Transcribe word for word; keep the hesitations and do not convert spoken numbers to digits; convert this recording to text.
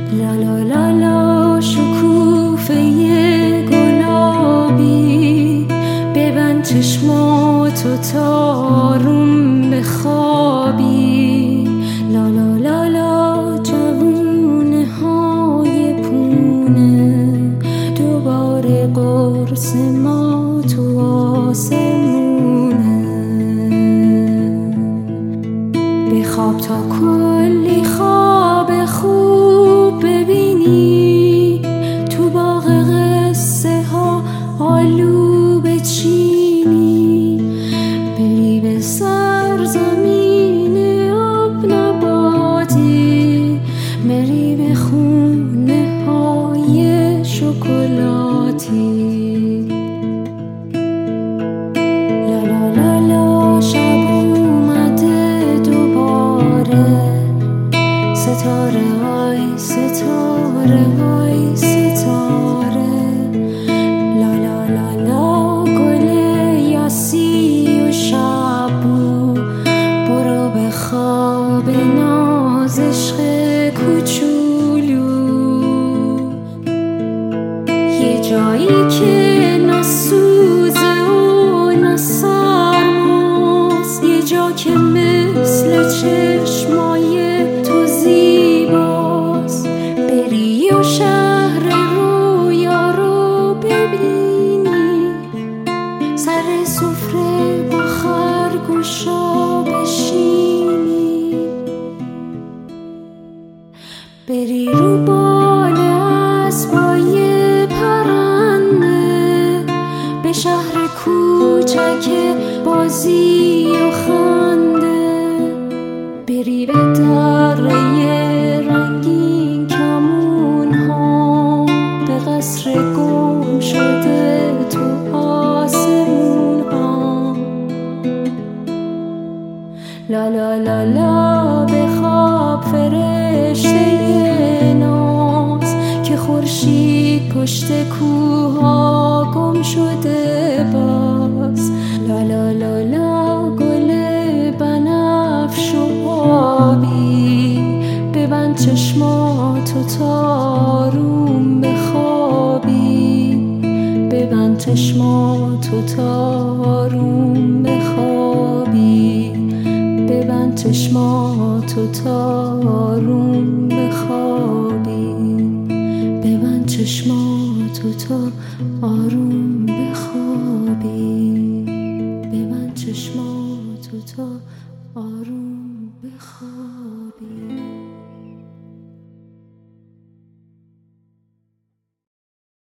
لا لا لا لا شکوفه گلابی، ببند چشماتو تا آروم بخوابی. لا لا لا لا جوونه های پونه، دوباره قرص ما تو آسمونه. بخواب تا کلی خواب خوب ببینی، تو باغ قصه ها آلو بچینی، بری به سرزمین آب نباتی، بری به خونه های شکلاتی. لا لا لا لا شب اومده دوباره، ستاره های ستاره های ستاره. لا لا لا لا گل یاسی و شبو، برو به خواب ناز عشق کوچولو. یه جایی که نسوزه و نسرماست، یه جا که مثل چشمای تو زیباست، بری و شهر رویا رو ببینی، سر سفره با خرگوشا بشینی، بری رو بال اسبای پرنده، به شهر کوچک بازی و خنده، بری به دره رنگین کمون ها، به قصر گم شده تو آسمون ها. لا لا لا لا بخواب فرشته ناز، که خورشید پشت کوها گم شده باز. لا لا لا لا گل بنفش و آبی، ببند چشماتو تا آروم بخوابی، ببند چشماتو تا آروم بخوابی، ببند چشماتو تا آروم بخوابی، ببند چشماتو تا آروم بخوابی، ببند چشماتو تا آروم بخوابی.